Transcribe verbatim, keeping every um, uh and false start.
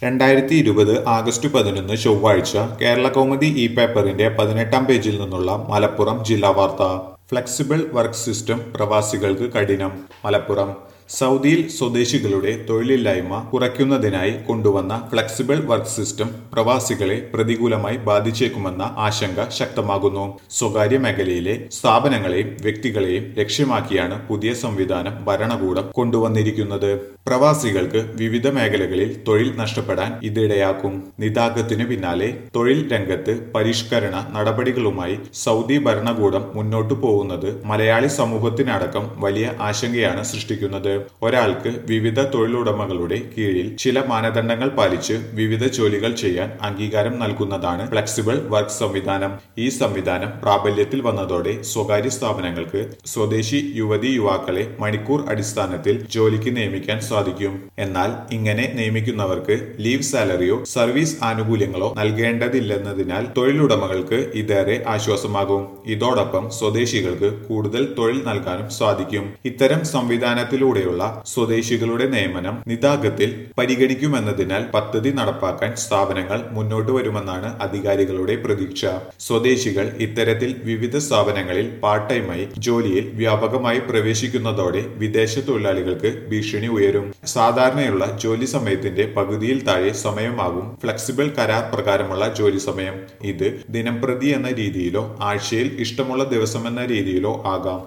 രണ്ടായിരത്തി ഇരുപത് ആഗസ്റ്റ് പതിനൊന്ന് ചൊവ്വാഴ്ച കേരള കൗമുദി ഇ പേപ്പറിന്റെ പതിനെട്ടാം പേജിൽ നിന്നുള്ള മലപ്പുറം ജില്ലാ വാർത്ത. ഫ്ലെക്സിബിൾ വർക്ക് സിസ്റ്റം പ്രവാസികൾക്ക് കഠിനം. മലപ്പുറം സൗദിയിൽ സ്വദേശികളുടെ തൊഴിലില്ലായ്മ കുറയ്ക്കുന്നതിനായി കൊണ്ടുവന്ന ഫ്ലെക്സിബിൾ വർക്ക് സിസ്റ്റം പ്രവാസികളെ പ്രതികൂലമായി ബാധിച്ചേക്കുമെന്ന ആശങ്ക ശക്തമാകുന്നു. സ്വകാര്യ മേഖലയിലെ സ്ഥാപനങ്ങളെയും വ്യക്തികളെയും ലക്ഷ്യമാക്കിയാണ് പുതിയ സംവിധാനം ഭരണകൂടം കൊണ്ടുവന്നിരിക്കുന്നത്. പ്രവാസികൾക്ക് വിവിധ മേഖലകളിൽ തൊഴിൽ നഷ്ടപ്പെടാൻ ഇതിടയാക്കും. നിതാഖത്തിന് പിന്നാലെ തൊഴിൽ രംഗത്ത് പരിഷ്കരണ നടപടികളുമായി സൗദി ഭരണകൂടം മുന്നോട്ടു പോകുന്നത് മലയാളി സമൂഹത്തിനടക്കം വലിയ ആശങ്കയാണ് സൃഷ്ടിക്കുന്നത്. ഒരാൾക്ക് വിവിധ തൊഴിലുടമകളുടെ കീഴിൽ ചില മാനദണ്ഡങ്ങൾ പാലിച്ച് വിവിധ ജോലികൾ ചെയ്യാൻ അംഗീകാരം നൽകുന്നതാണ് ഫ്ലെക്സിബിൾ വർക്ക് സംവിധാനം. ഈ സംവിധാനം പ്രാബല്യത്തിൽ വന്നതോടെ സ്വകാര്യ സ്ഥാപനങ്ങൾക്ക് സ്വദേശി യുവതി യുവാക്കളെ മണിക്കൂർ അടിസ്ഥാനത്തിൽ ജോലിക്ക് നിയമിക്കാൻ സാധിക്കും. എന്നാൽ ഇങ്ങനെ നിയമിക്കുന്നവർക്ക് ലീവ് സാലറിയോ സർവീസ് ആനുകൂല്യങ്ങളോ നൽകേണ്ടതില്ലെന്നതിനാൽ തൊഴിലുടമകൾക്ക് ഇതേറെ ആശ്വാസമാകും. ഇതോടൊപ്പം സ്വദേശികൾക്ക് കൂടുതൽ തൊഴിൽ നൽകാനും സാധിക്കും. ഇത്തരം സംവിധാനത്തിലൂടെയുള്ള സ്വദേശികളുടെ നിയമനം നിതാഖത്തിൽ പരിഗണിക്കുമെന്നതിനാൽ പദ്ധതി നടപ്പാക്കാൻ സ്ഥാപനങ്ങൾ മുന്നോട്ട് വരുമെന്നാണ് അധികാരികളുടെ പ്രതീക്ഷ. സ്വദേശികൾ ഇത്തരത്തിൽ വിവിധ സ്ഥാപനങ്ങളിൽ പാർട്ട് ടൈമായി ജോലിയിൽ വ്യാപകമായി പ്രവേശിക്കുന്നതോടെ വിദേശ തൊഴിലാളികൾക്ക് ഭീഷണി ഉയരും. സാധാരണയുള്ള ജോലി സമയത്തിന്റെ പകുതിയിൽ താഴെ സമയമാകും ഫ്ലെക്സിബിൾ കരാർ പ്രകാരമുള്ള ജോലി സമയം. ഇത് ദിനംപ്രതി എന്ന രീതിയിലോ ആഴ്ചയിൽ ഇഷ്ടമുള്ള ദിവസമെന്ന രീതിയിലോ ആകാം.